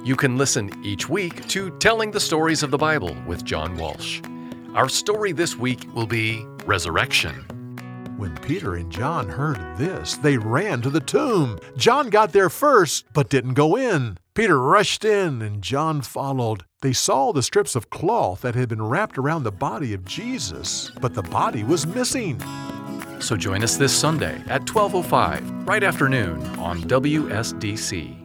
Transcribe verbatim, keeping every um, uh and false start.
You can listen each week to Telling the Stories of the Bible with John Walsh. Our story this week will be Resurrection. When Peter and John heard this, they ran to the tomb. John got there first, but didn't go in. Peter rushed in, and John followed. They saw the strips of cloth that had been wrapped around the body of Jesus, but the body was missing. So join us this Sunday at twelve oh five, right after noon on W S D C.